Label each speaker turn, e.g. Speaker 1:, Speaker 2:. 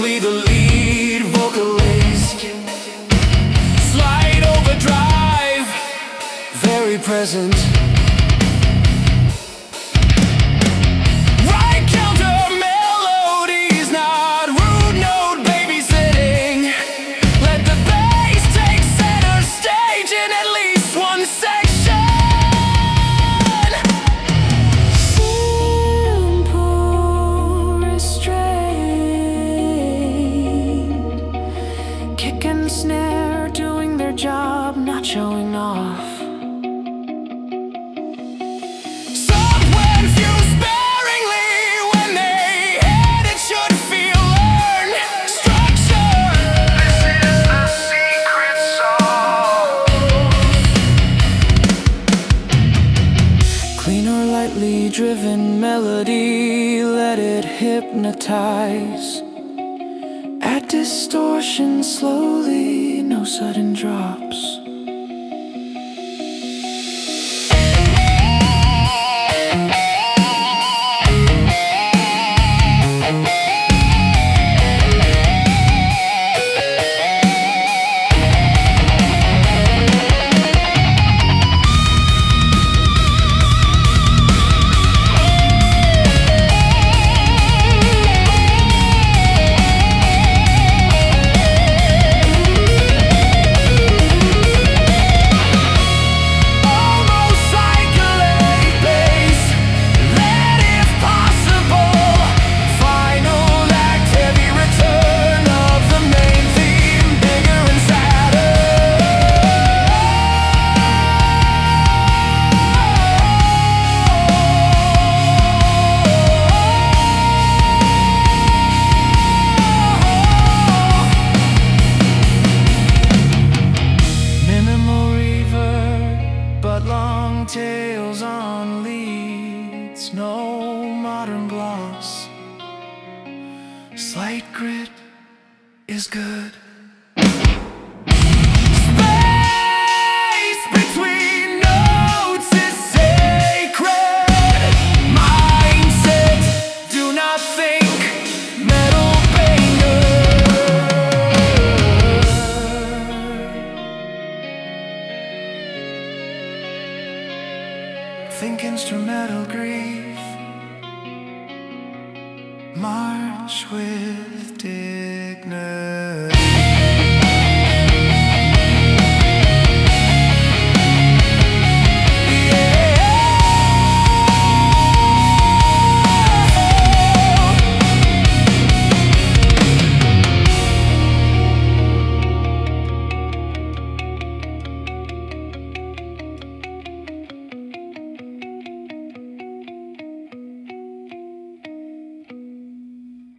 Speaker 1: Mosley, the lead vocalist. Slight overdrive, very present. Right counter melodies, not rude note babysitting. Let the bass take center stage in at least one section.
Speaker 2: Simple restraint, kick and snare doing their job, not showing off. Clean or lightly driven melody, let it hypnotize. Add distortion slowly, no sudden drops. Long tails on leads, no modern gloss. Slight grit is good. Space between notes is sacred. Mindset, do not think metal banger. Think instrumental grief, march with dignity.